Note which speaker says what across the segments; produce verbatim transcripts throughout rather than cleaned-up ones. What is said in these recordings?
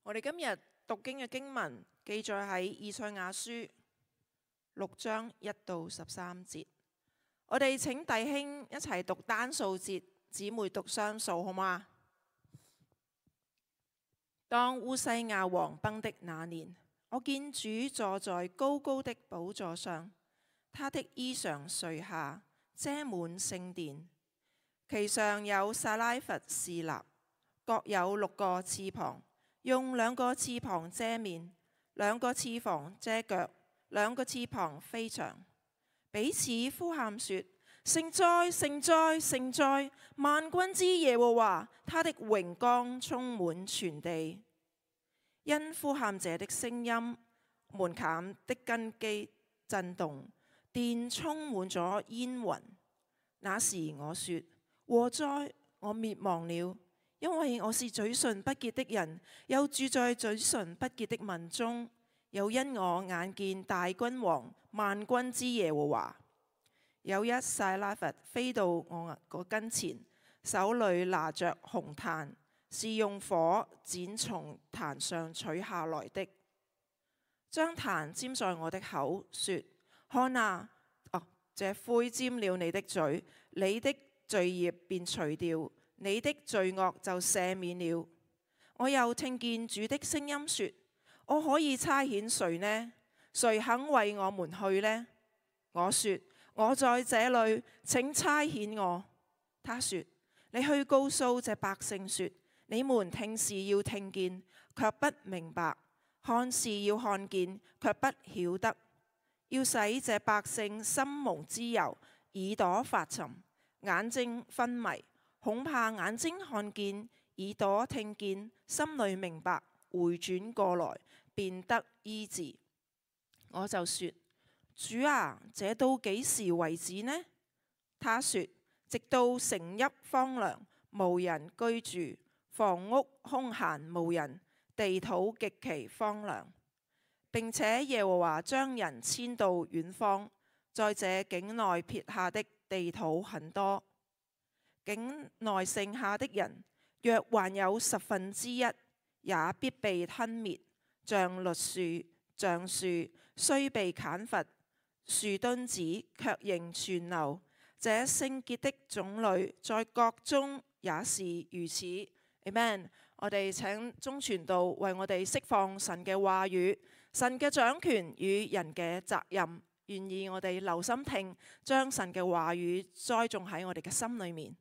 Speaker 1: 我哋今日讀經嘅經文記載喺以賽亞書六章一到十三節。我哋請弟兄一齊讀單數節，姊妹讀雙數，好嗎？當烏西亞王崩的那年，我見主坐在高高的寶座上，他的衣裳垂下，遮滿聖殿，其上有撒拉弗侍立，各有六個翅膀，用兩個翅膀遮面，兩個翅膀遮腳，兩個翅膀飛翔，彼此呼喊說：聖哉，聖哉，聖哉！萬軍之耶和華，他的榮光充滿全地。因呼喊者的聲音，門檻的根基震動，殿充滿咗煙雲。那時我說：禍哉，我滅亡了，因為我是嘴唇不潔的人，又住在嘴唇不潔的民中，又因我眼見大君王萬軍之耶和華。有一撒拉弗飛到我個跟前，手裏拿着紅炭，是用火剪從壇上取下來的，將炭沾在我的口，說：看啊，哦，這灰沾了你的嘴，你的罪孽便除掉，你的罪惡就赦免了。我又聽見主的聲音說：我可以差遣誰呢？誰肯為我們去呢？我說：我在這裏，請差遣我。他說：你去告訴這百姓說，你們聽是要聽見，卻不明白；看是要看見，卻不曉得。要使這百姓心蒙脂油，耳朵發沉，眼睛昏迷，恐怕眼睛看見，耳朵聽見，心裏明白，回轉過來，便得醫治。我就說：主啊，這到幾時為止呢？他說：直到城邑荒涼，無人居住，房屋空閒無人，地土極其荒涼。並且耶和華將人遷到遠方，在這境內撇下的地土很多，境內剩下的人，若還有十分之一，也必被吞滅，像栗樹、橡樹，雖被砍伐，樹墩子卻仍存留。這聖潔的種類在國中也是如此。Amen。我哋請鍾傳道為我哋釋放神嘅話語，神嘅掌權與人嘅責任，願意我哋留心聽，將神嘅話語栽種喺我哋嘅心裏面。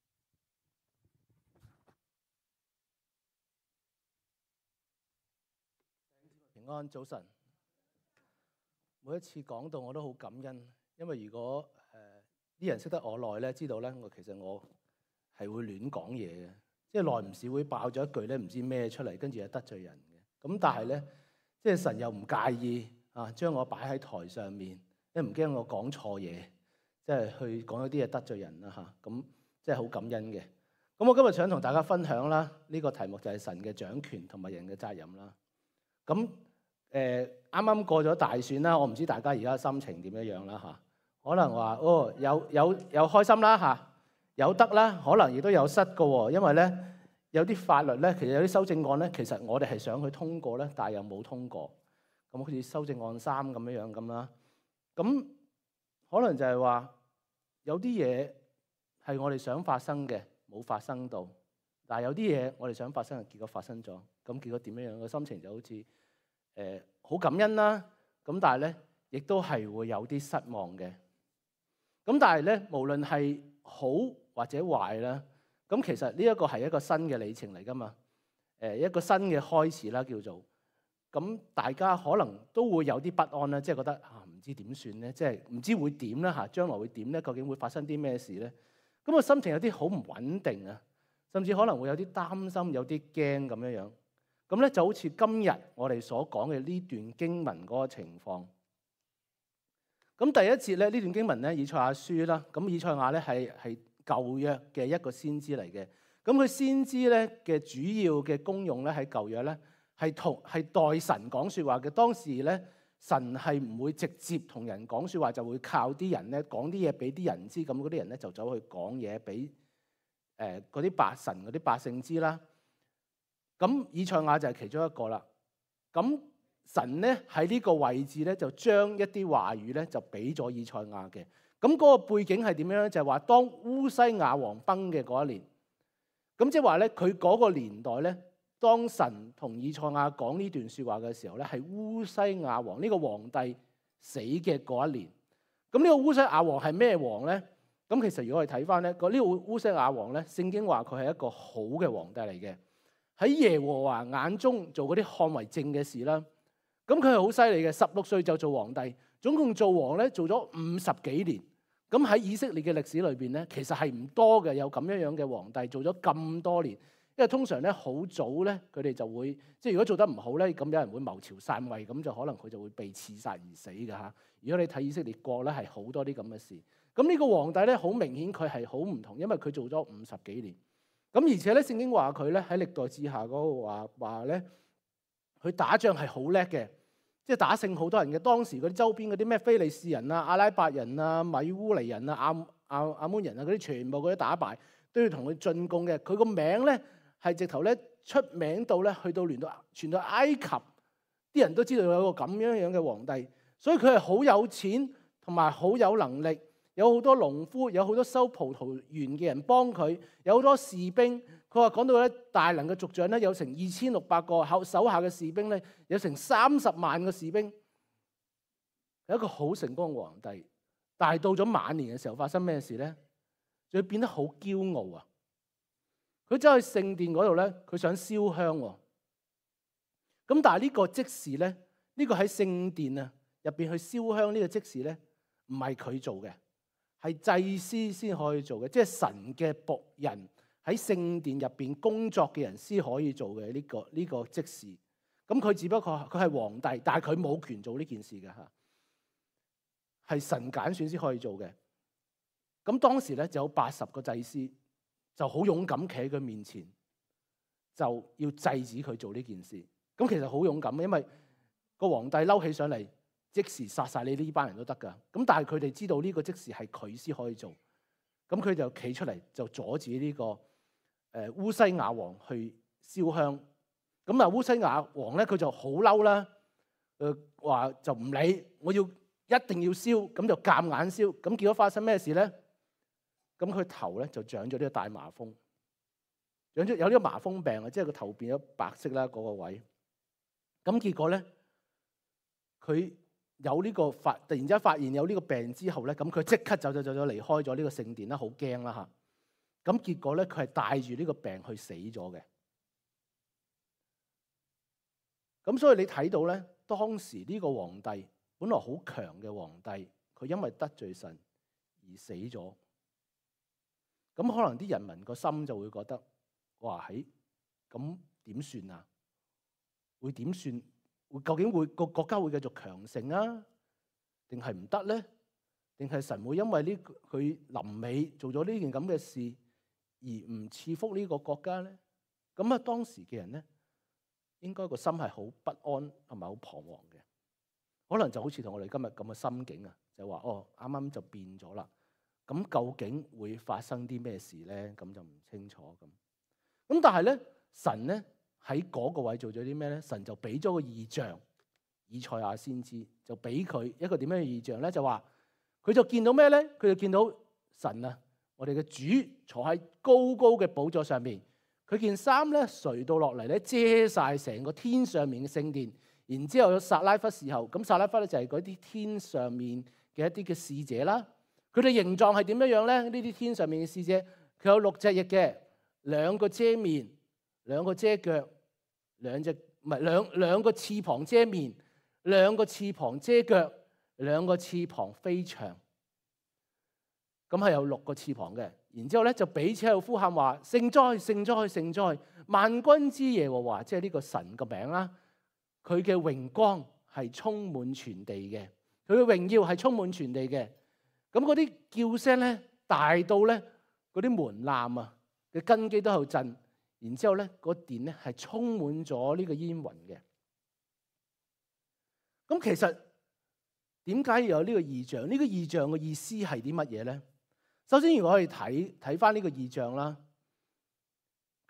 Speaker 2: 平安，早晨。每一次講到我都好感恩，因為如果誒啲、呃、人識得我耐咧，知道咧我其實我係會亂講嘢嘅，即係耐唔時會爆咗一句咧唔知咩出嚟，跟住又得罪人嘅。咁但係咧，即係神又唔介意啊，將我擺喺台上面，因為唔驚我講錯嘢，即係去講一啲嘢得罪人啦嚇。咁、啊、即係好感恩嘅。咁我今日想同大家分享啦，呢、呢個題目就係神嘅掌權同埋人嘅責任啦。咁誒啱啱過咗大選啦，我唔知大家而家心情點樣樣啦嚇。可能話哦有有有開心啦嚇，有得啦，可能亦都有失嘅喎。因為咧有啲法律咧，其實有啲修正案咧，其實我哋係想去通過咧，但係又冇通過。咁好似修正案三咁樣樣咁啦。咁可能就係話有啲嘢係我哋想發生嘅，冇發生到。但係有啲嘢我哋想發生嘅，結果發生咗。咁結果點樣樣嘅心情就好似〜誒好、呃、感恩啦，咁但係咧，亦都係會有啲失望嘅。咁但係咧，無論係好或者壞啦，咁其實呢一個係一個新嘅里程嚟噶嘛。誒一個新嘅開始啦，叫做。咁大家可能都會有啲不安啦，即係覺得啊，唔知點算咧，即係唔知會點啦嚇，將來會點咧？究竟會發生啲咩事咧？咁個心情有啲好唔穩定啊，甚至可能會有啲擔心，有啲驚咁樣樣。咁咧就好似今日我哋所講嘅呢段經文嗰個情況。咁第一節咧，呢段經文咧，以賽亞書啦。咁以賽亞咧係係舊約嘅一個先知嚟嘅。咁佢先知咧嘅主要嘅功用咧喺舊約咧係同係代神講説話嘅。當時咧神係唔會直接同人講説話，就會靠啲人咧講啲嘢俾啲人知。咁嗰啲人咧就走去講嘢俾誒嗰啲百神嗰啲百姓知啦。 咁以賽亞就係其中一個啦。咁神咧喺呢個位置咧，就將一啲話語咧就俾咗以賽亞嘅。咁嗰個背景係點樣咧？就係話當烏西亞王崩嘅嗰一年，咁即係話咧佢嗰個年代咧，當神同以賽亞講呢段説話嘅時候咧，係烏西亞王呢個皇帝死嘅嗰一年。咁呢個烏西亞王係咩王咧？咁其實如果我哋睇翻咧，個呢個烏西亞王咧，聖經話佢係一個好嘅皇帝嚟嘅，喺耶和華眼中做嗰啲看為正嘅事啦。咁佢係好犀利嘅，十六歲就做皇帝，總共做王咧做咗五十幾年。咁喺以色列嘅歷史裏邊咧，其實係唔多嘅，有咁樣樣嘅皇帝做咗咁多年。因為通常咧好早咧，佢哋就會即係如果做得唔好咧，咁有人會謀朝篡位，咁就可能佢就會被刺殺而死㗎嚇。如果你睇以色列國咧，係好多啲咁嘅事。咁呢個皇帝咧，好明顯佢係好唔同，因為佢做咗五十幾年。咁而且咧，聖經話佢咧喺歷代志下嗰個話話咧，佢打仗係好叻嘅。即係打勝好多人嘅，當時嗰啲周邊嗰啲咩非利士人啊、阿拉伯人啊、米烏尼人啊、亞亞亞捫人啊嗰啲，全部嗰啲打敗都要同佢進貢嘅。佢個名咧係直頭咧出名到咧，去到連到傳到埃及，啲人都知道有個咁樣樣嘅皇帝，所以佢係好有錢同埋好有能力，有好多農夫，有好多收葡萄園嘅人幫佢，有好多士兵。佢話講到咧，大能嘅族長咧有成二千六百個，後手下嘅士兵咧有成三十萬個士兵，係一個好成功嘅皇帝。但係到咗晚年嘅時候，發生咩事咧？佢變得好驕傲啊！佢走去聖殿嗰度咧，佢想燒香喎。咁但係呢個職事咧，呢個喺聖殿啊入邊去燒香呢個職事咧，唔係佢做嘅，係祭司先可以做嘅，即係神嘅僕人。喺聖殿入邊工作嘅人先可以做嘅呢個呢個職事，咁佢只不過佢係皇帝，但係佢冇權做呢件事嘅嚇，係神揀選先可以做嘅。咁當時咧就有八十個祭司就好勇敢企喺佢面前，就要制止佢做呢件事。咁其實好勇敢，因為個皇帝嬲起上嚟，即時殺晒你呢班人都得㗎。咁但係佢哋知道呢個職事係佢先可以做，咁佢就企出嚟就阻止呢個。誒烏西亞王去燒香，咁啊烏西亞王咧佢就好嬲啦，誒話就唔理，我要一定要燒，咁就夾硬燒，咁結果發生咩事咧？咁佢頭咧就長咗呢個大麻風，長咗有呢個麻風病啊，即係個頭變咗白色啦嗰個位。咁結果咧，佢有呢個發，突然之間發現有呢個病之後咧，咁佢即刻走走走走離開咗呢個聖殿啦，好驚啦嚇。咁結果咧，佢係帶住呢個病去死咗嘅。咁所以你睇到咧，當時呢個皇帝本來好強嘅皇帝，佢因為得罪神而死咗。咁可能啲人民個心就會覺得，哇喺咁點算啊？會點算？會究竟會個國家會繼續強盛啊？定係唔得咧？定係神會因為呢佢臨尾做咗呢件咁嘅事？而唔賜福呢個國家咧，咁啊當時嘅人咧，應該個心係好不安同埋好彷徨嘅，可能就好似同我哋今日咁嘅心境啊，就話哦啱啱就變咗啦，咁究竟會發生啲咩事咧？咁就唔清楚咁。咁但係咧，神咧喺嗰個位做咗啲咩咧？神就俾咗個異象，以賽亞先知就俾佢一個點樣嘅異象咧？就話佢就見到咩咧？佢就見到神啊！我哋嘅主坐喺高高嘅寶座上面，佢件衫咧垂到落嚟咧，遮晒成個天上面嘅聖殿。然之後有撒拉弗侍候，咁撒拉弗咧就係嗰啲天上面嘅一啲嘅使者啦。佢哋形狀係點樣樣咧？呢啲天上面嘅使者，佢有六隻翼嘅，兩個遮面，兩個遮腳，兩隻唔係兩兩個翅膀遮面，兩個翅膀遮腳，兩個翅膀飛翔。咁係有六個翅膀嘅，然之後咧就彼此喺度呼喊話：聖哉，聖哉，聖哉！萬軍之耶和華，即係呢個神個名啦。佢嘅榮光係充滿全地嘅，佢嘅榮耀係充滿全地嘅。咁嗰啲叫聲咧大到咧，嗰啲門檻啊嘅根基都喺度震。然之後咧，個殿咧係充滿咗呢個煙雲嘅。咁其實點解要有呢個異象？呢個異象嘅意思係啲乜嘢咧？首先，如果可以睇睇翻呢個異象啦，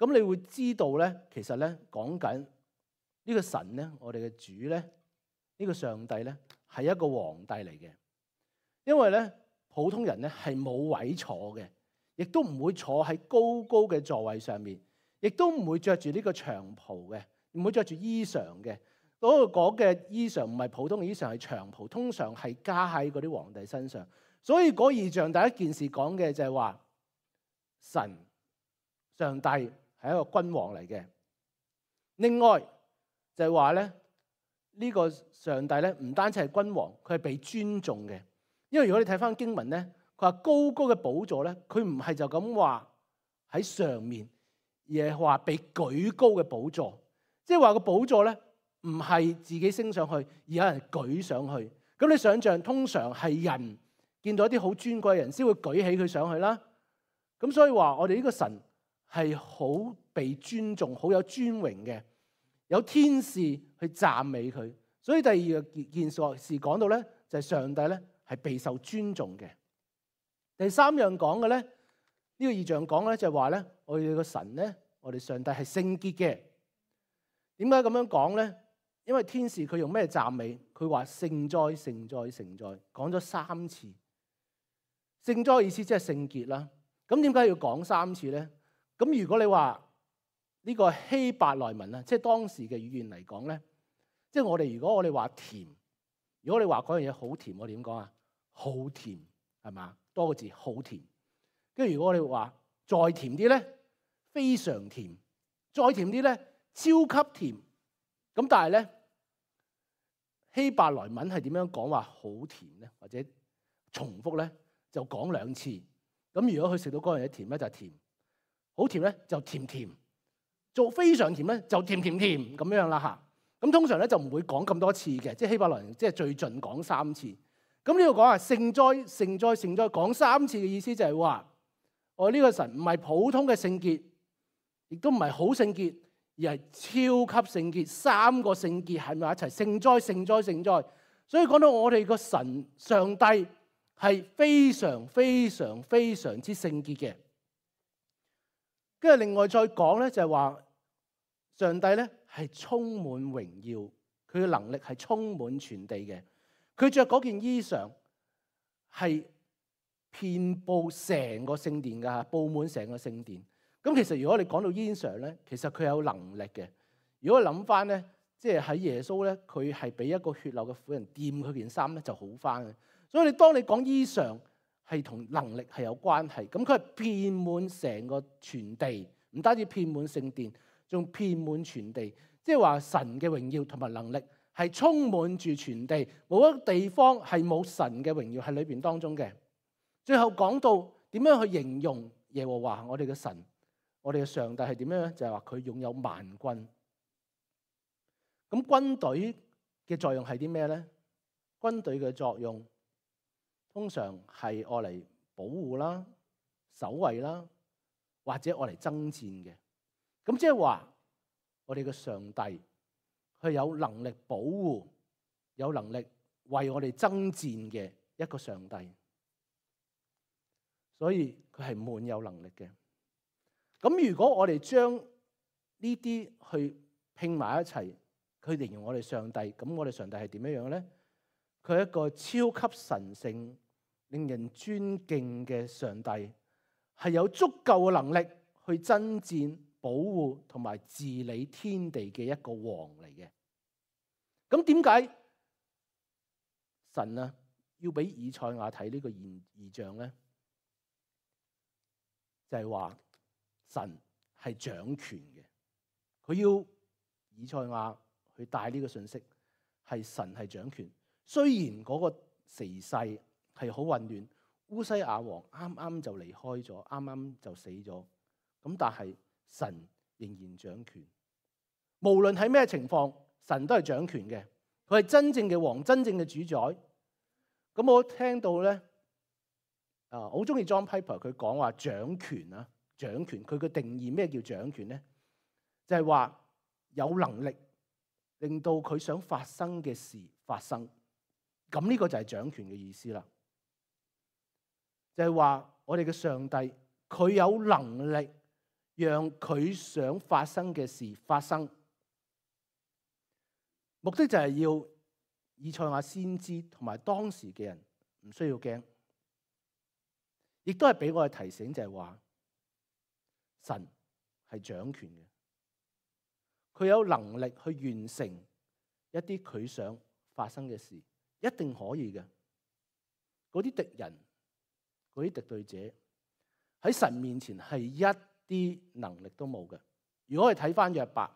Speaker 2: 咁你會知道咧，其實咧講緊呢個神咧，我哋嘅主咧，呢個上帝咧係一個皇帝嚟嘅。因為咧普通人咧係冇位坐嘅，亦都唔會坐喺高高嘅座位上面，亦都唔會着住呢個長袍嘅，唔會着住衣裳嘅。嗰個講嘅衣裳唔係普通嘅衣裳，係長袍，通常係加喺嗰啲皇帝身上。所以嗰異象第一件事講嘅就係話神上帝係一個君王嚟嘅。另外就係話咧呢個上帝咧唔單止係君王，佢係被尊重嘅。因為如果你睇翻經文咧，佢話高高嘅寶座咧，佢唔係就咁話喺上面，而係話被舉高嘅寶座。即係話個寶座咧唔係自己升上去，而有人舉上去。咁你想象通常係人見到一啲好尊貴嘅人先會舉起佢上去啦。咁所以話我哋呢個神係好被尊重、好有尊榮嘅，有天使去讚美佢。所以第二個件事講到咧，就係上帝咧係備受尊重嘅。第三樣講嘅咧，呢個異象講咧就係話咧，我哋個神咧，我哋上帝係聖潔嘅。點解咁樣講咧？因為天使佢用咩讚美？佢話聖哉、聖哉、聖哉，講咗三次。聖哉意思即係聖潔啦。咁點解要講三次咧？咁如果你話呢個希伯來文啊，即係當時嘅語言嚟講咧，即係我哋如果我哋話甜，如果你話嗰樣嘢好甜，我哋點講啊？好甜係嘛？多個字好甜。跟住如果我哋話再甜啲咧，非常甜。再甜啲咧，超級甜。咁但係咧，希伯來文係點樣講話好甜咧？或者重複咧，就講兩次。咁如果佢食到嗰樣嘢甜咧，就係甜；好甜咧，就甜甜；做非常甜咧，就甜甜甜咁樣啦嚇。咁通常咧就唔會講咁多次嘅，即係希伯來人即係最盡講三次。咁呢度講啊聖哉、聖哉、聖哉，講三次嘅意思就係話，我呢個神唔係普通嘅聖潔，亦都唔係好聖潔，而係超級聖潔，三個聖潔喺埋一齊，聖哉、聖哉、聖哉。所以講到我哋個神上帝係非常非常非常之聖潔嘅。跟住另外再講咧，就係話上帝咧係充滿榮耀，佢嘅能力係充滿全地嘅。佢着嗰件衣裳係遍佈成個聖殿㗎，佈滿成個聖殿。咁其實如果你講到衣裳咧，其實佢有能力嘅。如果諗翻咧，即係喺耶穌咧，佢係俾一個血流嘅婦人掂佢件衫咧，就好翻嘅。所以你當你講衣裳係同能力係有關係，咁佢係遍滿成個全地，唔單止遍滿聖殿，仲遍滿全地。即係話神嘅榮耀同埋能力係充滿住全地，冇一個地方係冇神嘅榮耀喺裏邊當中嘅。最後講到點樣去形容耶和華我哋嘅神，我哋嘅上帝係點樣咧？就係話佢擁有萬軍。咁軍隊嘅作用係啲咩咧？軍隊嘅作用通常係愛嚟保護啦、守衛啦，或者愛嚟爭戰嘅。咁即係話我哋嘅上帝佢有能力保護、有能力為我哋爭戰嘅一個上帝，所以佢係滿有能力嘅。咁如果我哋將呢啲去拼埋一齊，佢形容我哋上帝，咁我哋上帝係點樣樣咧？佢係一個超級神聖、令人尊敬嘅上帝，係有足夠嘅能力去爭戰、保護同埋治理天地嘅一個王嚟嘅。咁點解神啊要俾以賽亞睇呢個異異象咧？就係話神係掌權嘅，佢要以賽亞去帶呢個信息，係神係掌權。雖然嗰個時勢係好混亂，烏西亞王啱啱就離開咗，啱啱就死咗，咁但係神仍然掌權。無論喺咩情況，神都係掌權嘅。佢係真正嘅王，真正嘅主宰。咁我聽到咧，啊，我好中意 John Piper 佢講話掌權啊，掌權。佢嘅定義咩叫掌權咧？就係話有能力令到佢想發生嘅事發生。咁呢個就係掌權嘅意思啦。就係話我哋嘅上帝，佢有能力讓佢想發生嘅事發生。目的就係要以賽亞先知同埋當時嘅人唔需要驚，亦都係俾我哋提醒，就係話神係掌權嘅，佢有能力去完成一啲佢想發生嘅事，一定可以嘅。嗰啲敵人、嗰啲敵對者喺神面前係一啲能力都冇嘅。如果我哋睇翻約伯，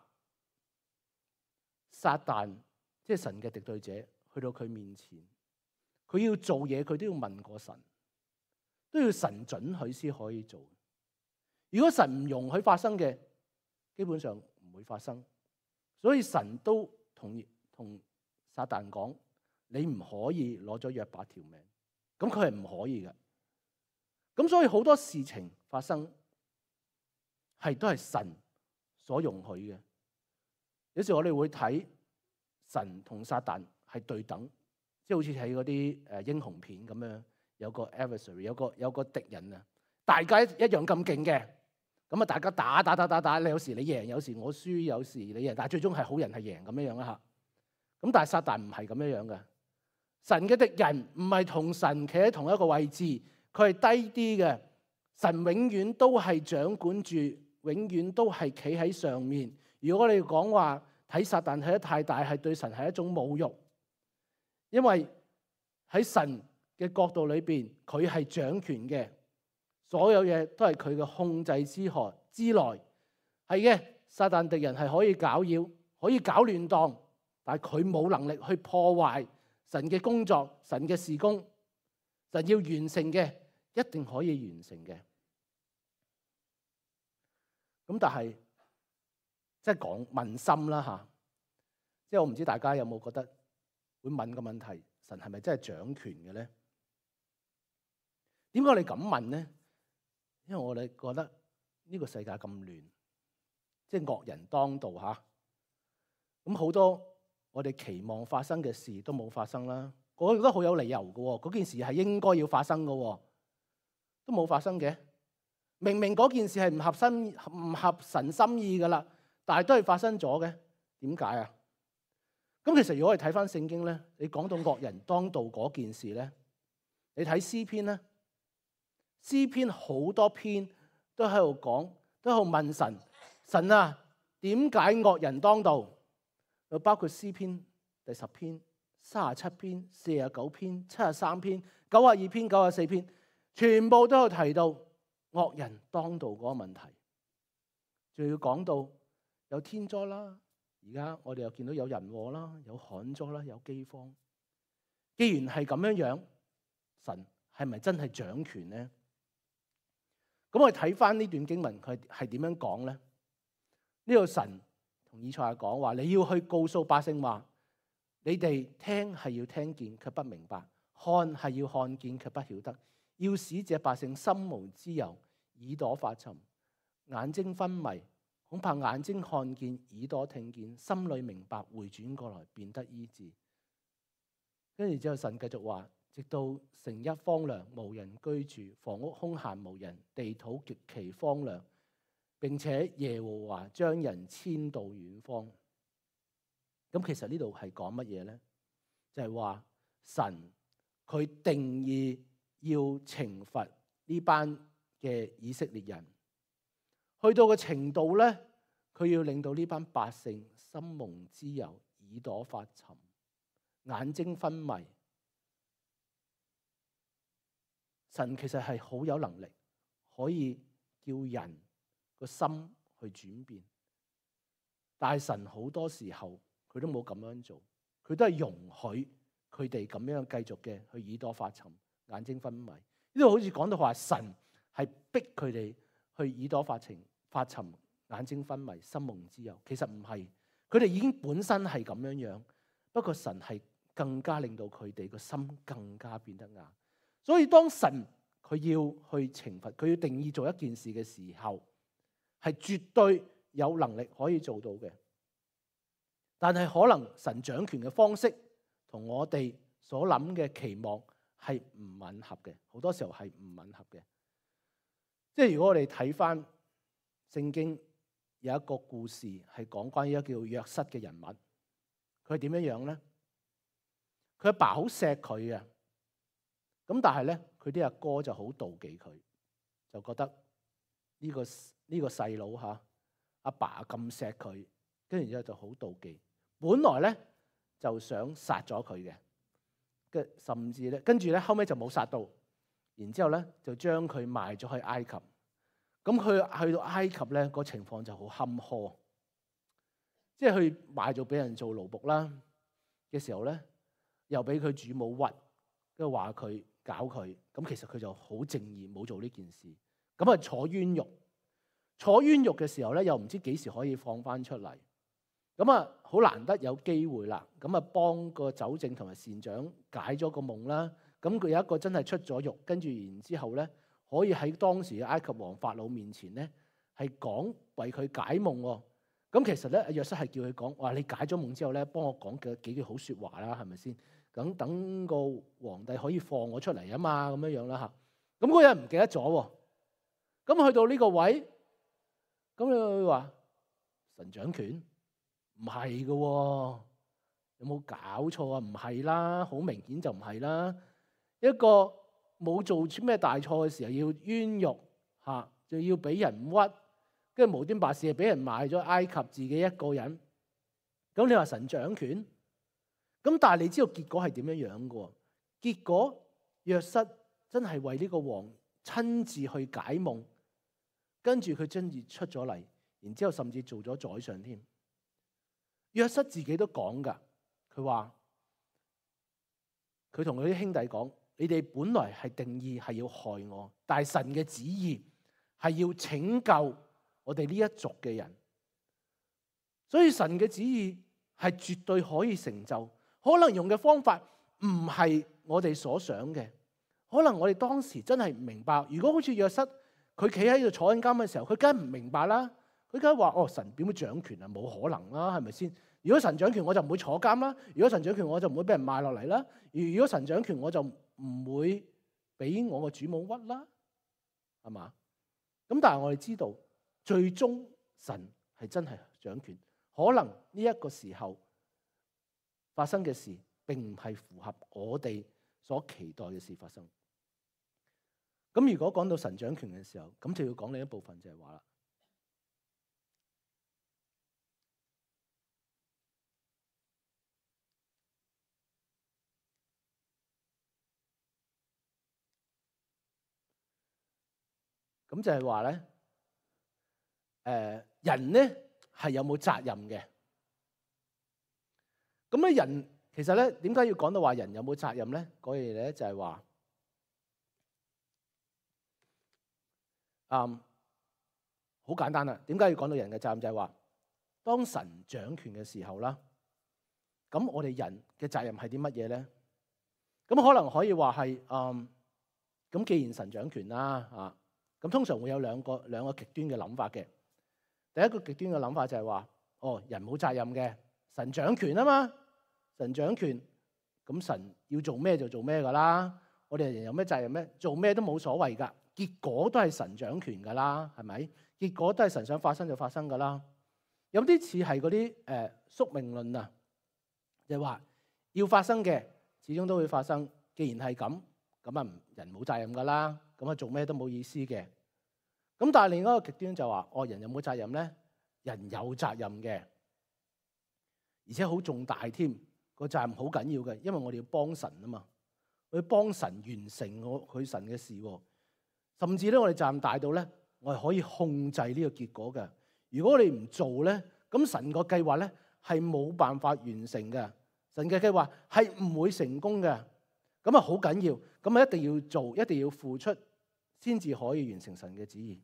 Speaker 2: 撒旦即係神嘅敵對者，去到佢面前，佢要做嘢，佢都要問過神，都要神准許先可以做。如果神唔容許發生嘅，基本上唔會發生。所以神都同同撒旦講：你唔可以攞咗約伯條命。咁佢係唔可以嘅。咁所以好多事情發生係都係神所容許嘅。有時我哋會睇神同撒旦係對等，即係好似睇嗰啲誒英雄片咁樣，有個 adversary， 有個有個敵人啊，大家一樣咁勁嘅，咁啊大家打打打打打，你有時你贏，有時我輸，有時你贏，但係最終係好人係贏咁樣樣啦嚇。咁但係撒旦唔係咁樣樣嘅。神嘅敵人唔係同神企喺同一個位置，佢係低啲嘅。神永遠都係掌管住，永遠都係企喺上面。如果你講話睇撒旦睇得太大，係對神係一種侮辱，因為喺神嘅角度裏邊，佢係掌權嘅，所有嘢都係佢嘅控制之河之內。係嘅，撒旦敵人係可以搞擾，可以搞亂當，但係佢冇能力去破壞神嘅工作，神嘅事工，神要完成嘅一定可以完成嘅。咁但係即係講問心啦吓，即係我唔知大家有冇覺得會問個問題：神係咪真係掌權嘅咧？點解你咁問咧？因為我哋覺得呢個世界咁亂，即係惡人當道吓，咁好多我哋期望發生嘅事都冇發生啦，我覺得好有理由嘅喎，嗰件事係應該要發生嘅喎，都冇發生嘅。明明嗰件事係唔合心唔合神心意嘅啦，但係都係發生咗嘅，點解啊？咁其實如果我哋睇翻聖經咧，你講到惡人當道嗰件事咧，你睇詩篇咧，詩篇好多篇都喺度講，都喺度問神，神啊，點解惡人當道？又包括詩篇第十篇、三十七篇、四十九篇、七十三篇、九十二篇、九十四篇，全部都有提到惡人當道嗰個問題。仲要講到有天災啦，而家我哋又見到有人禍啦，有旱災啦，有饑荒。既然係咁樣樣，神係咪真係掌權呢？咁我哋睇翻呢段經文，佢係點樣講呢？呢個神同以賽亞講話，你要去告訴百姓話，你哋聽係要聽見卻不明白，看係要看見卻不曉得，要使這百姓心無脂油，耳朵發沉，眼睛昏迷，恐怕眼睛看見，耳朵聽見，心裏明白，回轉過來便得醫治。跟住之後神繼續話，直到城邑荒涼，無人居住，房屋空閒無人，地土極其荒涼，並且耶和華將人遷到遠方。咁其實呢度係講乜嘢呢？就係話神佢定義要懲罰呢班嘅以色列人，去到個程度呢，佢要令到呢班百姓心無脂油，耳朵發沉，眼睛昏迷。神其實係好有能力，可以叫人個心去轉變，但係神好多時候佢都冇咁樣做，佢都係容許佢哋咁樣繼續嘅去耳朵發沉、眼睛昏迷。呢度好似講到話神係逼佢哋去耳朵發沉、發沉、眼睛昏迷、心無脂油。其實唔係，佢哋已經本身係咁樣樣，不過神係更加令到佢哋個心更加變得硬。所以當神佢要去懲罰，佢要定義做一件事嘅時候，係絕對有能力可以做到嘅。但係可能神掌權嘅方式同我哋所諗嘅期望係唔吻合嘅，好多時候係唔吻合嘅。即係如果我哋睇翻聖經有一個故事係講關於一個叫約瑟嘅人物。佢係點樣樣咧？佢阿爸好錫佢嘅，咁但係咧，佢啲阿哥就好妒忌佢，就覺得呢個呢個細佬嚇阿爸咁錫佢，跟住之後就好妒忌。本來咧就想殺咗佢嘅，跟甚至咧跟住咧後尾就冇殺到，然之後咧就將佢賣咗去埃及。咁佢去到埃及咧，個情況就好坎坷，即係佢賣咗俾人做奴僕啦嘅時候咧，又俾佢主母屈，跟住話佢搞佢。咁其實佢就好正義，冇做呢件事。咁啊坐冤獄，坐冤獄嘅時候咧，又唔知幾時可以放翻出嚟。咁啊好難得有機會啦，咁啊幫個酒政同埋善長解咗個夢啦。咁佢有一個真係出咗獄，跟住然之後咧，可以喺當時嘅埃及王法老面前咧，係講為佢解夢喎。咁其實咧，約瑟係叫佢講話，你解咗夢之後咧，幫我講嘅幾句好説話啦，係咪先？咁等個皇帝可以放我出嚟啊嘛，咁樣樣啦嚇。咁嗰人唔記得咗喎。咁去到呢個位，咁你會話神掌權？唔係嘅喎，有冇搞錯啊？唔係啦，好明顯就唔係啦。一個冇做出咩大錯嘅時候要冤獄嚇，就要俾人屈，跟住無端白事係俾人賣咗埃及，自己一個人。咁你話神掌權？咁但係你知道結果係點樣樣嘅喎？結果約瑟真係為呢個王親自去解夢，跟住佢真係出咗嚟，然之後甚至做咗宰相添。約瑟自己都講噶，佢話佢同佢啲兄弟講：你哋本來係定義係要害我，但係神嘅旨意係要拯救我哋呢一族嘅人。所以神嘅旨意係絕對可以成就，可能用嘅方法唔係我哋所想嘅，可能我哋當時真係唔明白。如果好似約瑟，佢企喺度坐緊監嘅時候，佢梗係唔明白啦。佢梗係話：哦，神點會掌權啊？冇可能啦，係咪先？如果神掌權，我就唔會坐監啦；如果神掌權，我就唔會俾人賣落嚟啦；如果神掌權，我就唔會俾我個主母屈啦，係嘛？咁但係我哋知道，最終神係真係掌權。可能呢一個時候發生嘅事，並唔係符合我哋所期待嘅事發生。咁如果講到神掌權嘅時候，咁就要講另一部分，就係話啦。咁就係話咧，誒人咧係有冇責任嘅？咁咧人其實咧點解要講到話人有冇責任咧？嗰樣嘢咧就係話，嗯，好簡單啦。點解要講到人嘅責任？就係話，當神掌權嘅時候啦，咁我哋人嘅責任係啲乜嘢咧？咁可能可以話係，嗯，咁既然神掌權啦，啊。咁通常會有兩個兩個極端嘅諗法嘅。第一個極端嘅諗法就係話：哦，人冇責任嘅，神掌權啊嘛，神掌權，咁神要做咩就做咩噶啦。我哋人有咩責任咩？做咩都冇所謂噶，結果都係神掌權噶啦，係咪？結果都係神想發生就發生噶啦。有啲似係嗰啲誒宿命論啊，就係話要發生嘅，始終都會發生。既然係咁，咁啊人冇責任噶啦。咁啊，做咩都冇意思嘅。咁但係另一個極端就話：哦，人有冇責任咧？人有責任嘅，而且好重大添。個責任好緊要嘅，因為我哋要幫神啊嘛，我要幫神完成我佢神嘅事。甚至咧，我哋責任大到咧，我係可以控制呢個結果嘅。如果你唔做咧，咁神個計劃咧係冇辦法完成嘅。神嘅計劃係唔會成功嘅。咁啊，好緊要，咁啊一定要做，一定要付出，先至可以完成神嘅旨意。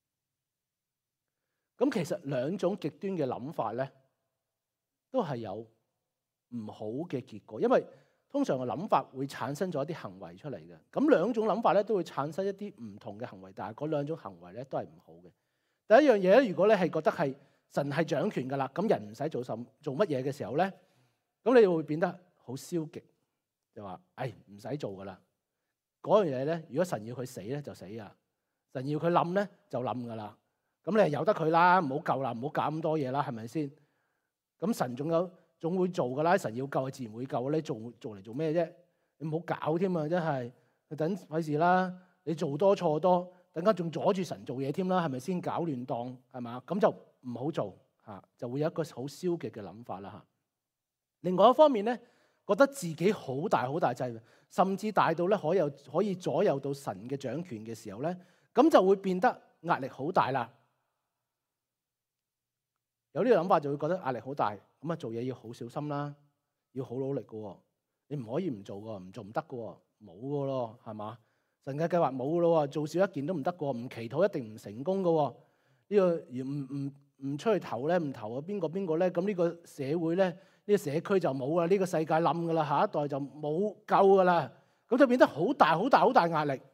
Speaker 2: 咁其實兩種極端嘅諗法咧，都係有唔好嘅結果，因為通常嘅諗法會產生咗一啲行為出嚟嘅。咁兩種諗法咧，都會產生一啲唔同嘅行為，但係嗰兩種行為咧都係唔好嘅。第一樣嘢咧，如果你係覺得係神係掌權噶啦，咁人唔使做什做乜嘢嘅時候咧，咁你會變得好消極。就話，誒唔使做噶啦，嗰樣嘢咧，如果神要佢死咧就死啊，神要佢冧咧就冧噶啦。咁咁你係由得佢啦，唔好救啦，唔好搞咁多嘢啦，係咪先？咁神仲有總會做噶啦，神要救自然會救，你做做嚟做咩啫？你唔好搞添啊！真係，你等費事啦，你做多錯多，等間仲阻住神做嘢添啦，係咪先？搞亂檔係嘛？咁就唔好做嚇，就會有一個好消極嘅諗法啦嚇。另外一方面咧，覺得自己好大好大掣，甚至大到咧可有可以左右到神嘅掌權嘅時候咧，咁就會變得壓力好大啦。有呢個諗法就會覺得壓力好大，咁啊做嘢要好小心啦，要好努力嘅喎，你唔可以唔做嘅，唔做唔得嘅喎，冇嘅咯，係嘛？神嘅計劃冇嘅咯喎，做少一件都唔得嘅喎，唔祈禱一定唔成功嘅喎。呢個而唔唔唔出去投咧，唔投啊邊個邊個咧？咁呢個社會咧，呢個社區就冇啦，呢個世界冧嘅啦，下一代就冇救嘅啦，咁就變得好大好大好大壓力。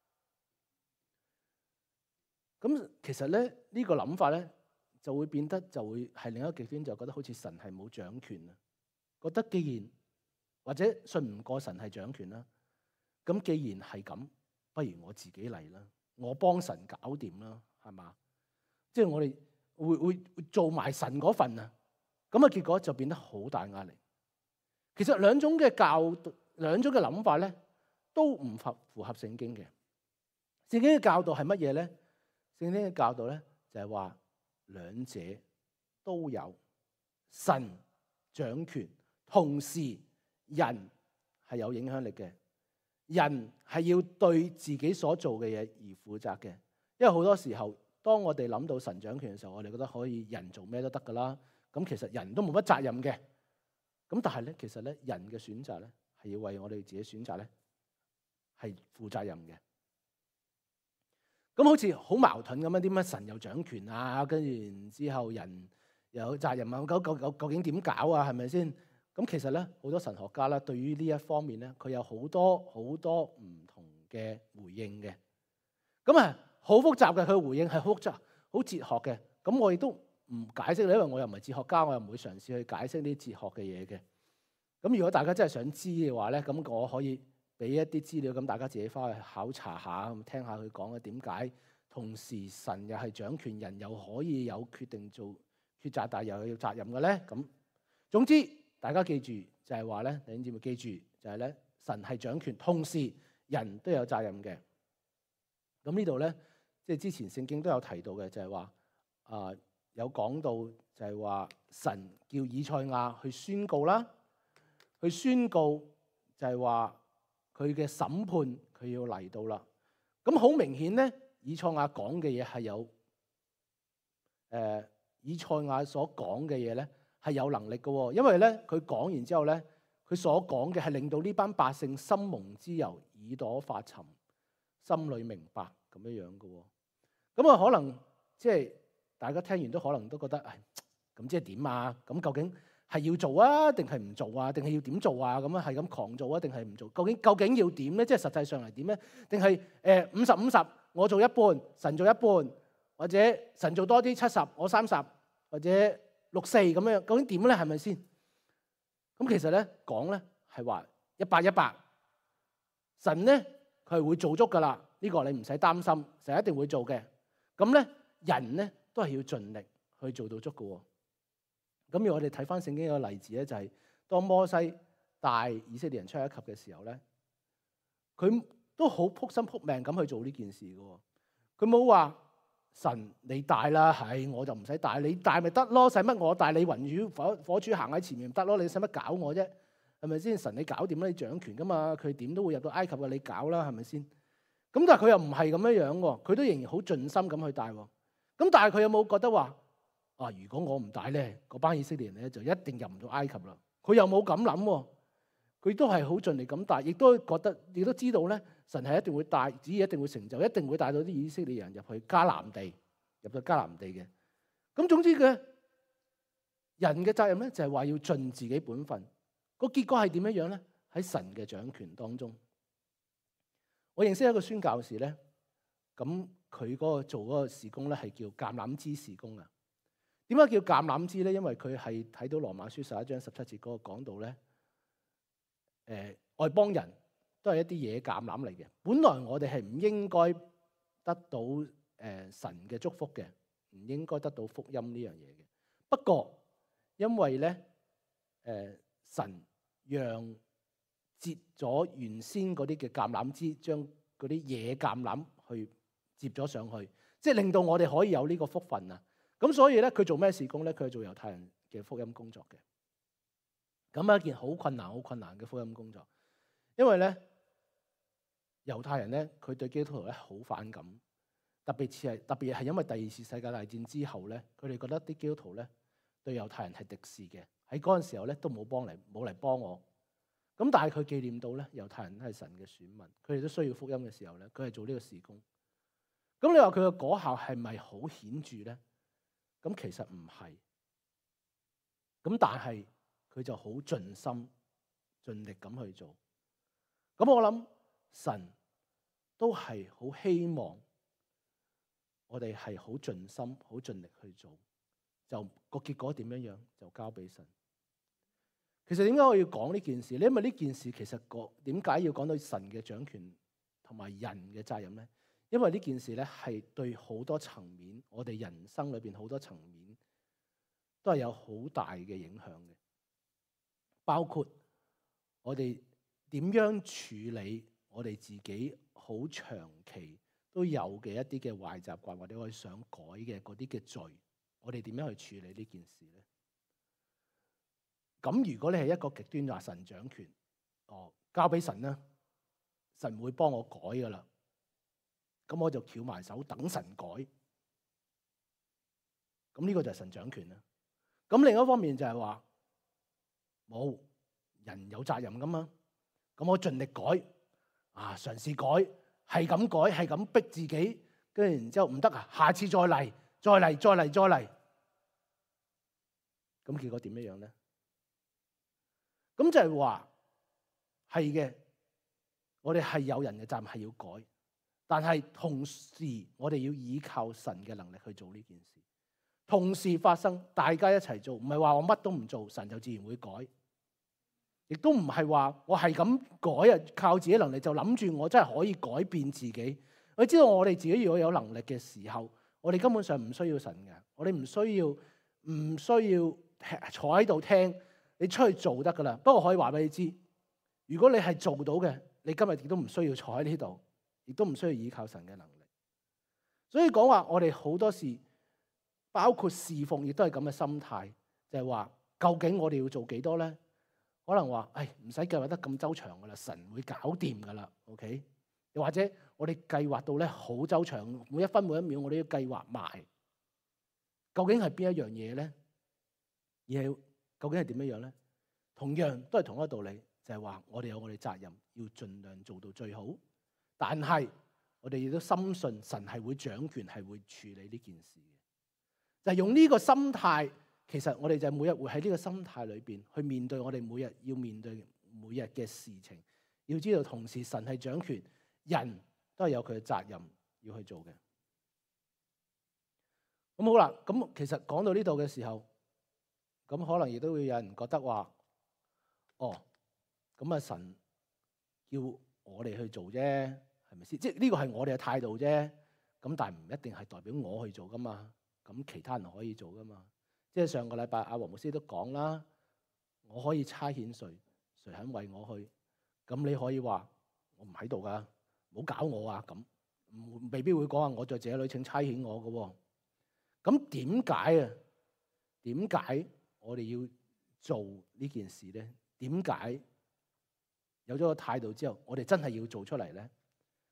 Speaker 2: 咁其實咧呢個諗法咧，就會變得就會係另一個極端，就覺得好似神係冇掌權啊！覺得既然或者信唔過神係掌權啦，咁既然係咁，不如我自己嚟啦，我幫神搞掂啦，係嘛？即係我哋會會做埋神嗰份啊！咁啊，結果就變得好大壓力。其實兩種嘅教導，兩種嘅諗法咧，都唔符符合聖經嘅。聖經嘅教導係乜嘢咧？聖經嘅教導咧就係話，兩者都有，神掌權，同時人係有影響力嘅，人係要對自己所做嘅嘢而負責嘅。因為好多時候，當我哋諗到神掌權嘅時候，我哋覺得可以人做咩都得噶啦。咁其實人都冇乜責任嘅。咁但係咧，其實咧人嘅選擇咧係要為我哋自己選擇咧係負責任嘅。咁好似好矛盾咁樣，點解神又掌權啊？跟住然之後人又有責任啊？究究究究竟點搞啊？係咪先？咁其實咧，好多神學家咧，對於呢一方面咧，佢有好多好多唔同嘅回應嘅。咁啊，好複雜嘅，佢回應係複雜、好哲學嘅。咁我亦都唔解釋，因為我又唔係哲學家，我又唔會嘗試去解釋呢啲哲學嘅嘢嘅。咁如果大家真係想知嘅話咧，咁我可以俾一啲資料，咁大家自己翻去考察下，咁聽下佢講嘅點解同時神又係掌權，人又可以有決定做抉擇，但係又有責任嘅咧。咁總之大家記住就係話咧，你知唔知？記住就係咧，神係掌權，同時人都有責任嘅。咁呢度咧，即係之前聖經都有提到嘅，就係話啊有講到就係話神叫以賽亞去宣告啦，去宣告就係話。佢嘅審判佢要嚟到啦，咁好明顯咧，以賽亞講嘅嘢係有，誒、呃，以賽亞所講嘅嘢咧係有能力嘅喎，因為咧佢講完之後咧，佢所講嘅係令到呢班百姓心蒙脂油，耳朵發沉，心裏明白咁樣樣嘅喎，咁啊可能即係大家聽完都可能都覺得，唉，咁即係點啊？咁究竟？係要做啊，定係唔做啊？定係要點做啊？咁啊，係咁狂做啊？定係唔做？究竟究竟要點咧？即係實際上係點咧？定係誒五十五十，我做一半，神做一半，或者神做多啲七十，我三十，或者六四咁樣？究竟點咧？係咪先？咁其實咧講咧係話一百一百，神咧佢係會做足噶啦。呢個你唔使擔心，神一定會做嘅。咁咧人咧都係要盡力去做到足嘅喎。咁如果我哋睇翻聖經嘅例子咧，就係當摩西帶以色列人出埃及嘅時候咧，佢都好撲心撲命咁去做呢件事嘅喎。佢冇話神你帶啦，係我就唔使帶，你帶咪得咯，使乜我帶？你雲柱火火柱行喺前面唔得咯，你使乜搞我啫？係咪先？神你搞掂啦，你掌權噶嘛，佢點都會入到埃及嘅，你搞啦，係咪先？咁但係佢又唔係咁樣樣喎，佢都仍然好盡心咁去帶喎。咁但係佢有冇覺得話？啊！如果我唔帶咧，嗰班以色列人咧就一定入唔到埃及啦。佢又冇咁諗喎，佢都係好盡力咁帶，亦都覺得，亦都知道咧，神係一定會帶，旨意一定會成就，一定會帶到啲以色列人入去迦南地，入到迦南地嘅。咁總之嘅人嘅責任咧，就係話要盡自己本分。個結果係點樣樣咧？喺神嘅掌權當中，我認識一個宣教士咧，咁佢嗰個做嗰個事工咧係叫橄欖枝事工啊。點解叫橄欖枝咧？因為佢係睇到羅馬書十一章十七節嗰個講到咧，誒、呃、外邦人都係一啲野橄欖嚟嘅。本來我哋係唔應該得到誒、呃、神嘅祝福嘅， 唔應該得到福音呢樣嘢嘅。不過因為咧，誒、呃、神讓截咗原先嗰啲嘅橄欖枝，將嗰啲野橄欖去接咗上去，即係令到我哋可以有呢個福分啊！咁所以咧，佢做咩事工咧？佢係做猶太人嘅福音工作嘅。咁係一件好困難、好困難嘅福音工作，因為咧猶太人咧，佢對基督徒咧好反感，特別似係特別係因為第二次世界大戰之後咧，佢哋覺得啲基督徒咧對猶太人係敵視嘅。喺嗰陣時候咧都冇幫嚟冇嚟幫我。咁但係佢紀念到咧猶太人係神嘅選民，佢哋都需要福音嘅時候咧，佢係做呢個事工。咁你話佢嘅果效係咪好顯著咧？咁其實唔係。咁但係佢就好盡心盡力咁去做。咁我諗神都係好希望我哋係好盡心好盡力去做，就個結果點樣樣就交俾神。其實點解我要講呢件事咧？因為呢件事其實個點解要講到神嘅掌權同埋人嘅責任咧？因為呢件事咧係對好多層面，我哋人生裏邊好多層面都係有好大嘅影響嘅。包括我哋點樣處理我哋自己好長期都有嘅一啲嘅壞習慣，或者我哋想改嘅嗰啲嘅罪，我哋點樣去處理呢件事咧？咁如果你係一個極端話神掌權，哦，交俾神啦，神會幫我改噶啦，咁我就翹埋手等神改。咁呢個就係神掌權啦。咁另一方面就係話冇人有責任噶嘛，咁我盡力改啊，嘗試改，係咁改，係咁逼自己，跟住然之後唔得啊，下次再嚟，再嚟，再嚟，再嚟。咁結果點樣樣咧？咁就係話係嘅，我哋係有人嘅責任係要改，但係同時我哋要依靠神嘅能力去做呢件事。同時發生，大家一齊做，唔係話我乜都唔做，神就自然會改。亦都唔係話我係咁改啊，靠自己能力就諗住我真係可以改變自己。我知道我哋自己如果有能力嘅時候，我哋根本上唔需要神嘅，我哋唔需要唔需要坐喺度聽。你出去做得噶啦，不過可以話俾你知，如果你係做到嘅，你今日亦都唔需要坐喺呢度，亦都唔需要依靠神嘅能力。所以講話我哋好多時，包括侍奉，亦都係咁嘅心態，就係話究竟我哋要做幾多咧？可能話，誒唔使計劃得咁周詳噶啦，神會搞掂噶啦。OK， 又或者我哋計劃到咧好周詳，每一分每一秒我都要計劃埋。究竟係邊一樣嘢咧？而係究竟係點樣樣咧？同樣都係同一個道理，就係話我哋有我哋責任，要盡量做到最好。但係我哋亦都深信神係會掌權，係會處理呢件事嘅。就係用呢個心態，其實我哋就每日會喺呢個心態裏邊去面對我哋每日要面對每日嘅事情。要知道同時神係掌權，人都係有佢嘅責任要去做嘅。咁好啦，咁其實講到呢度嘅時候，咁可能亦都會有人覺得話，哦，咁啊神叫我哋去做啫，係咪先？即係呢個係我哋嘅態度啫。咁但係唔一定係代表我去做噶嘛。咁其他人可以做噶嘛。即係上個禮拜阿黃牧師都講啦，我可以差遣誰，誰肯為我去？咁你可以話我唔喺度噶，唔好搞我啊！咁未必會講話我在這裏請差遣我噶喎。咁點解啊？點解我哋要做呢件事咧？點解有咗個態度之後，我哋真係要做出嚟咧？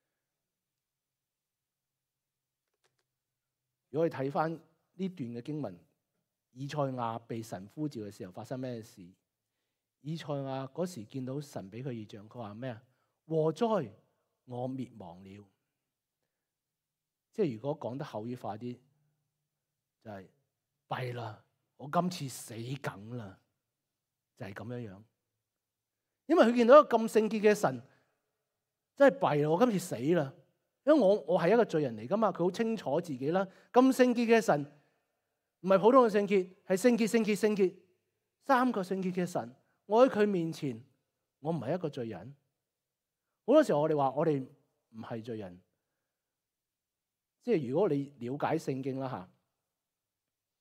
Speaker 2: 如果我哋睇翻呢段嘅經文，以賽亞被神呼召嘅時候發生咩事？以賽亞嗰時見到神俾佢異象，佢話咩啊？禍哉，我滅亡了。即係如果講得口語化啲，就係弊啦，我今次死梗啦，就係咁樣樣。因為佢見到一個咁聖潔嘅神，真係弊啦，我今次死啦。因為我我係一個罪人嚟噶嘛，佢好清楚自己啦。咁聖潔嘅神，唔係普通嘅聖潔，係聖潔、聖潔、聖潔，三個聖潔嘅神。我喺佢面前，我唔係一個罪人。好多時候我哋話我哋唔係罪人，即係如果你了解聖經啦吓，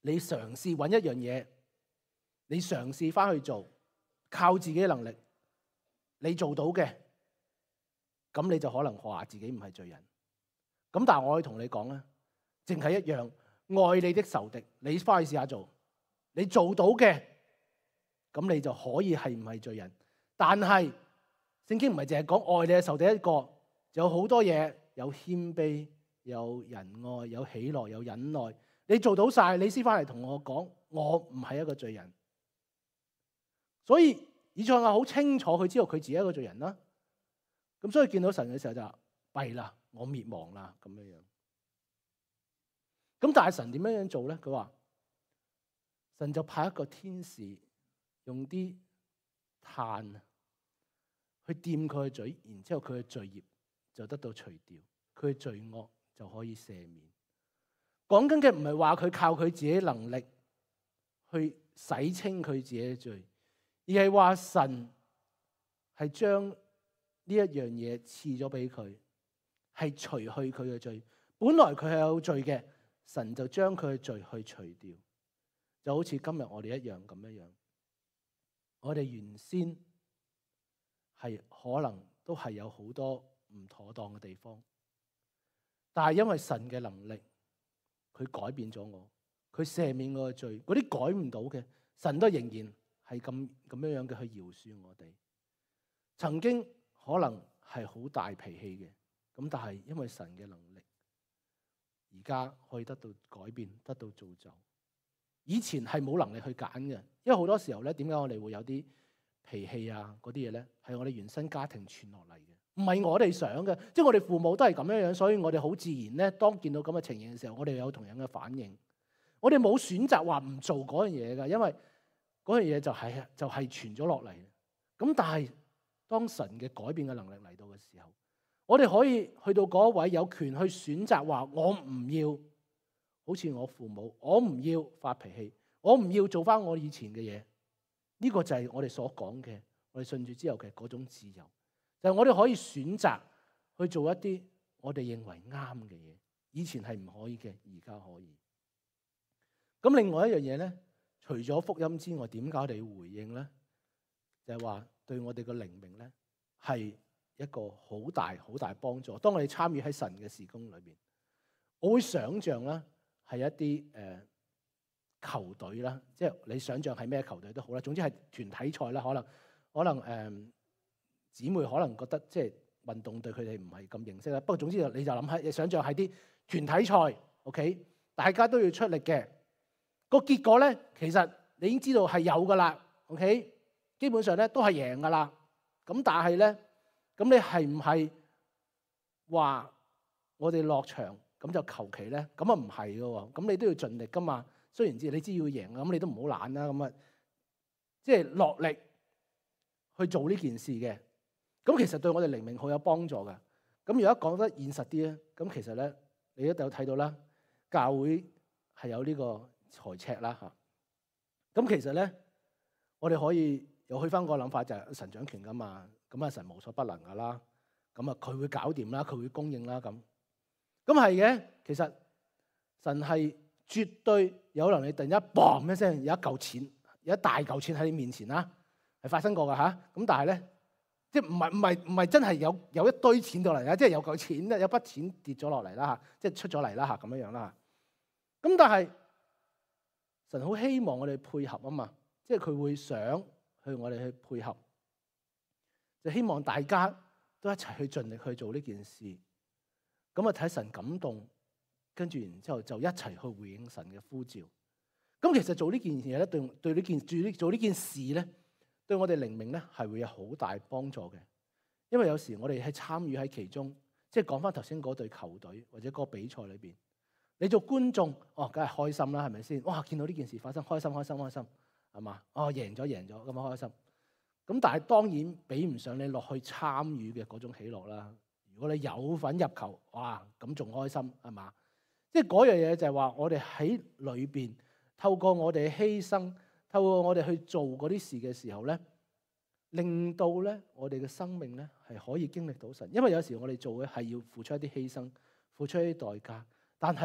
Speaker 2: 你嘗試揾一樣嘢，你嘗試翻去做，靠自己嘅能力，你做到嘅，咁你就可能話自己唔係罪人。咁但係我可以同你講咧，淨係一樣，愛你的仇敵，你翻去試下做，你做到嘅，咁你就可以係唔係罪人。但係聖經唔係淨係講愛你嘅仇敵一個，就有好多嘢，有謙卑，有仁愛，有喜樂，有忍耐。你做到晒，你先翻嚟同我講，我唔係一個罪人。所以以賽亞好清楚，佢知道佢自己係一個罪人啦。咁所以見到神嘅時候就話弊啦，我滅亡啦咁樣樣。咁但係神點樣樣做咧？佢話神就派一個天使用啲炭去掂佢嘅嘴，然之後佢嘅罪孽就得到除掉，佢嘅罪惡就可以赦免。講緊嘅唔係話佢靠佢自己能力去洗清佢自己嘅罪，而係話神係將呢一樣嘢賜咗俾佢，係除去佢嘅罪。本來佢係有罪嘅，神就將佢嘅罪去除掉，就好似今日我哋一樣咁樣樣。我哋原先係可能都係有好多唔妥當嘅地方，但係因為神嘅能力，佢改變咗我，佢赦免我嘅罪，嗰啲改唔到嘅，神都仍然係咁咁樣樣嘅去饒恕我哋。曾經可能係好大脾氣嘅，咁但係因為神嘅能力，而家可以得到改變，得到造就。以前係冇能力去揀嘅，因為好多時候咧，點解我哋會有啲脾氣啊嗰啲嘢咧？係我哋原生家庭傳落嚟嘅，唔係我哋想嘅。即係我哋父母都係咁樣樣，所以我哋好自然咧，當見到咁嘅情形嘅時候，我哋有同樣嘅反應。我哋冇選擇話唔做嗰樣嘢㗎，因為嗰樣嘢就係就係傳咗落嚟。咁但係當神嘅改變嘅能力嚟到嘅時候，我哋可以去到嗰位有權去選擇話我唔要，好似我父母，我唔要發脾氣，我唔要做翻我以前嘅嘢。呢個就係我哋所講嘅，我哋信主之後嘅嗰種自由，就係我哋可以選擇去做一啲我哋認為啱嘅嘢。以前係唔可以嘅，而家可以。咁另外一樣嘢咧，除咗福音之外，點解我哋要回應咧？就係話對我哋嘅靈命咧，係一個好大好大幫助。當我哋參與喺神嘅事工裏邊，我會想象啦，係一啲誒、呃、球隊啦，即係你想象係咩球隊都好啦。總之係團體賽啦，可能可能誒姊、呃、妹可能覺得即係運動對佢哋唔係咁認識啦。不過總之你就諗下，你想象係啲團體賽 ，OK， 大家都要出力嘅。個結果咧，其實你已經知道係有噶啦 ，OK， 基本上咧都係贏噶啦。咁但係咧，咁你係唔係話我哋落場咁就求其咧？咁啊唔係噶喎，咁你都要盡力噶嘛。雖然知你知要贏，咁你都唔好懶啦。咁啊，即係落力去做呢件事嘅。咁其實對我哋靈命好有幫助噶。咁如果講得現實啲咧，咁其實咧你一定有睇到啦，教會係有呢個財赤啦嚇。咁其實咧，我哋可以又去翻個諗法，就係神掌權噶嘛。咁啊，神無所不能噶啦。咁啊，佢會搞掂啦，佢會供應啦。咁咁係嘅。其實神係絕對有能力突然間嘣一聲有一嚿錢，有一大嚿錢喺你面前啦，係發生過噶嚇。咁但係咧，即係唔係唔係唔係真係有有一堆錢到嚟啦，即係有嚿錢咧，有筆錢跌咗落嚟啦嚇，即係出咗嚟啦嚇，咁樣樣啦。咁但係神好希望我哋配合啊嘛，即係佢會想去我哋去配合，就希望大家都一齊去盡力去做呢件事。咁啊睇神感動，跟住然之後就一齊去回應神嘅呼召。咁其實做呢件嘢咧，對對呢件做呢做呢件事咧，對我哋靈命咧係會有好大幫助嘅。因為有時我哋係參與喺其中，即係講翻頭先嗰隊球隊或者嗰個比賽裏邊。你做觀眾，哦，梗係開心啦，係咪先？哇，見到呢件事發生，開心，開心，開心，係嘛？哦，贏咗，贏咗，咁啊開心。咁但係當然比唔上你落去參與嘅嗰種喜樂啦。如果你有份入球，哇，咁仲開心，係嘛？即係嗰樣嘢就係話，我哋喺裏邊透過我哋犧牲，透過我哋去做嗰啲事嘅時候咧，令到咧我哋嘅生命咧係可以經歷到神。因為有時我哋做嘅係要付出一啲犧牲，付出一啲代價。但係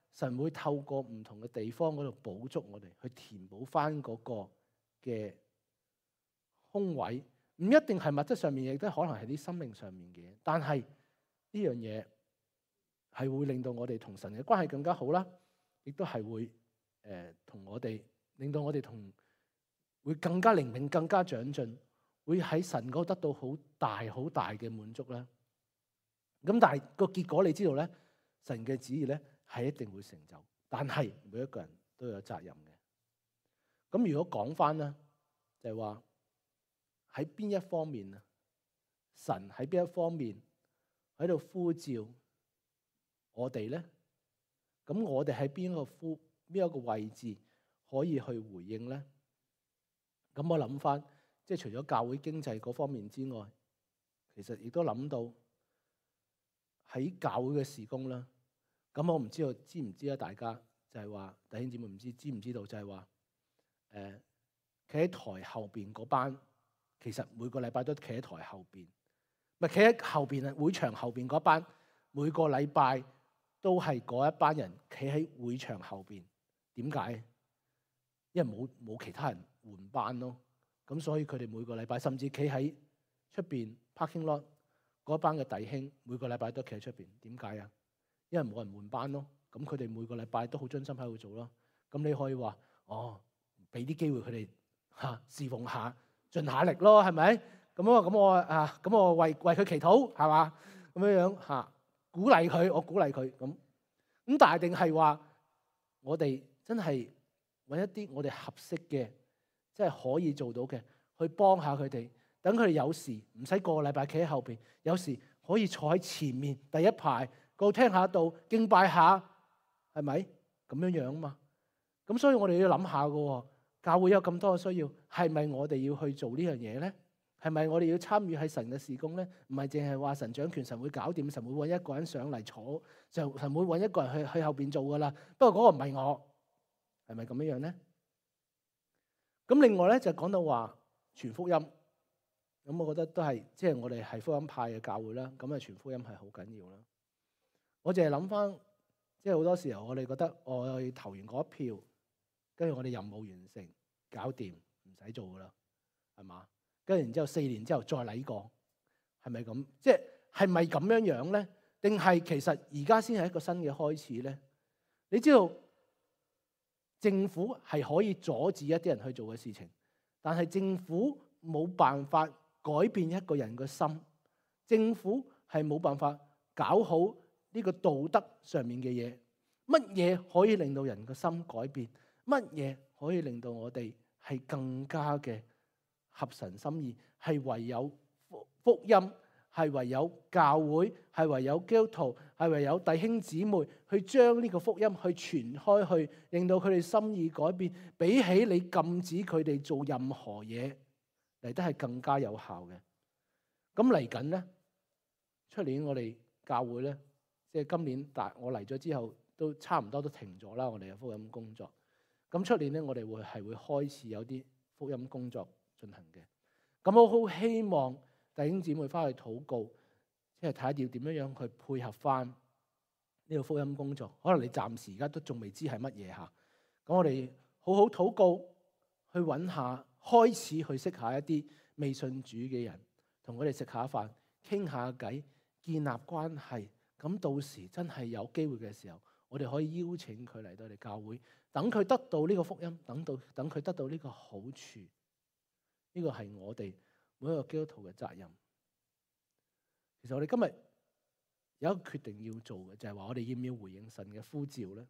Speaker 2: 神會透過唔同嘅地方嗰度補足我哋，去填補翻嗰個嘅空位。唔一定係物質上面，亦都可能係啲心靈上面嘅嘢。但係呢樣嘢係會令到我哋同神嘅關係更加好啦，亦都係會誒同我哋令到我哋同會更加靈命、更加長進，會喺神嗰度得到好大好大嘅滿足啦。咁但係個結果你知道咧，神嘅旨意咧係一定會成就，但係每一個人都有責任嘅。咁如果講翻咧，就係話喺邊一方面啊？神喺邊一方面喺度呼召我哋咧？咁我哋喺邊一個呼邊一個位置可以去回應咧？咁我諗翻，即係除咗教會經濟嗰方面之外，其實亦都諗到喺教會嘅事工啦。咁我唔知道知唔知啊？大家就係話弟兄姊妹唔知知唔知道就係話誒企喺台後邊嗰班，其實每個禮拜都企喺台後邊，咪企喺後邊啊！會場後邊嗰班，每個禮拜都係嗰一班人企喺會場後邊。點解？因為冇冇其他人換班咯。咁所以佢哋每個禮拜，甚至企喺出邊 parking lot 嗰班嘅弟兄，每個禮拜都企喺出邊。點解啊？因為冇人換班咯。咁佢哋每個禮拜都好專心喺度做咯。咁你可以話哦，俾啲機會佢哋嚇侍奉下，盡下力咯，係咪？咁啊，咁我啊，咁我為為佢祈禱，係嘛？咁樣樣嚇鼓勵佢，我鼓勵佢咁。咁但係定係話我哋真係揾一啲我哋合適嘅，即係可以做到嘅，去幫下佢哋。等佢哋有時唔使個個禮拜企喺後邊，有時可以坐喺前面第一排，個聽下道敬拜下，係咪咁樣樣嘛？咁所以我哋要諗下嘅，教會有咁多嘅需要，係咪我哋要去做呢樣嘢咧？係咪我哋要參與喺神嘅事工咧？唔係淨係話神掌權，神會搞掂，神會揾一個人上嚟坐，神神會揾一個人去去後邊做噶啦。不過嗰個唔係我，係咪咁樣樣咧？咁另外咧就講到話傳福音，咁我覺得都係即係我哋係福音派嘅教會啦。咁啊傳福音係好緊要啦。我淨係諗翻，即係好多時候我哋覺得我去投完嗰一票，跟住我哋任務完成，搞掂，唔使做噶啦，係嘛？跟住然之後四年之後再嚟過，係咪咁？即係係咪咁樣樣咧？定係其實而家先係一個新嘅開始咧？你知道政府係可以阻止一啲人去做嘅事情，但係政府冇辦法改變一個人嘅心，政府係冇辦法搞好呢個道德上面嘅嘢。乜嘢可以令到人嘅心改變？乜嘢可以令到我哋係更加嘅合神心意？係唯有福音，係唯有教會，係唯有基督徒，係唯有弟兄姊妹去將呢個福音去傳開去，令到佢哋心意改變。比起你禁止佢哋做任何嘢嚟得係更加有效嘅。咁嚟緊咧，出年我哋教會咧，即係今年大我嚟咗之後，都差唔多都停咗啦。我哋嘅福音工作，咁出年咧，我哋會係會開始有啲福音工作進行嘅。咁我好希望弟兄姊妹翻去禱告，即係睇下要點樣樣去配合翻呢個福音工作。可能你暫時而家都仲未知係乜嘢嚇。咁我哋好好禱告，去揾下，開始去識下一啲未信主嘅人，同佢哋食下飯，傾下偈，建立關係。咁到時真係有機會嘅時候，我哋可以邀請佢嚟到我哋教會，等佢得到呢個福音，等到等佢得到呢個好處。呢個係我哋每一個基督徒嘅責任。其實我哋今日有一個決定要做嘅，就係話我哋要唔要回應神嘅呼召咧？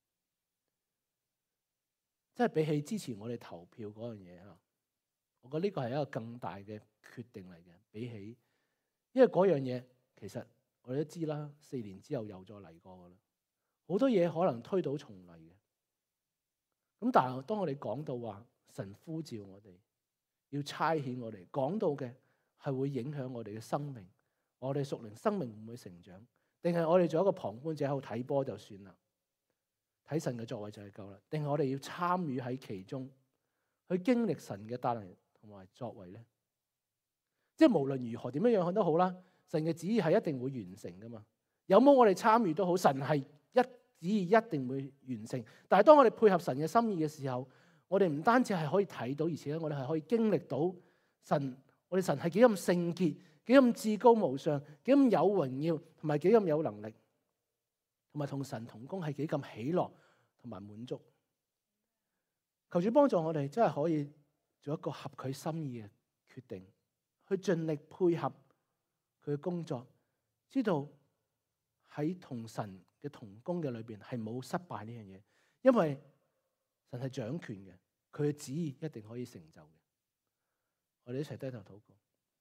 Speaker 2: 即係比起之前我哋投票嗰樣嘢啊，我覺得呢個係一個更大嘅決定嚟嘅。比起，因為嗰樣嘢其實我哋都知啦，四年之後又再嚟過噶啦，好多嘢可能推倒重嚟嘅。咁但係當我哋講到話神呼召我哋，要差遣我哋，講到嘅係會影響我哋嘅生命，我哋屬靈生命會唔會成長？定係我哋做一個旁觀者喺度睇波就算啦，睇神嘅作為就係夠啦？定係我哋要參與喺其中，去經歷神嘅帶領同埋作為咧？即係無論如何點樣樣都好啦，神嘅旨意係一定會完成噶嘛。有冇我哋參與都好，神係一旨意一定會完成。但係當我哋配合神嘅心意嘅時候，我哋唔單止係可以睇到，而且我哋係可以經歷到神，我哋神係幾咁聖潔，幾咁至高無上，幾咁有榮耀，同埋幾咁有能力，同埋同神同工係幾咁喜樂同埋滿足。求主幫助我哋，真係可以做一個合佢心意嘅決定，去盡力配合佢嘅工作，知道喺同神嘅同工嘅裏邊係冇失敗呢樣嘢，因為神係掌權嘅，佢嘅旨意一定可以成就嘅。我哋一齊低頭禱告。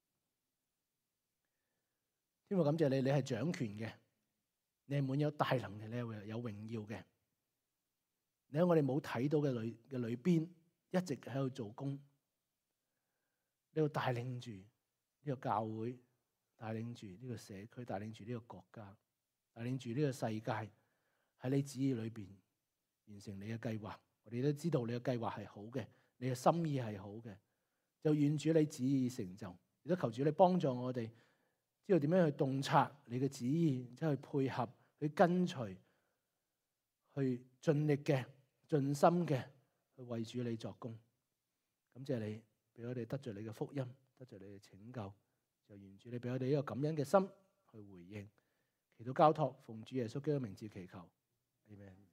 Speaker 2: 天父感謝你，你係掌權嘅，你係滿有大能嘅，你係有榮耀嘅。你喺我哋冇睇到嘅裏嘅裏邊，一直喺度做工，你要帶領住呢個教會，帶領住呢個社區，帶領住呢個國家，帶領住呢個世界，喺你旨意裏邊完成你嘅計劃。我哋都知道你嘅計劃係好嘅，你嘅心意係好嘅，就願主你旨意成就。亦都求主你幫助我哋，知道點樣去洞察你嘅旨意，即係去配合，去跟隨，去盡力嘅、盡心嘅去為主你作工。感謝你俾我哋得着你嘅福音，得着你嘅拯救，就願主你俾我哋一個感恩嘅心去回應。祈禱交託，奉主耶穌基督名字祈求，阿們。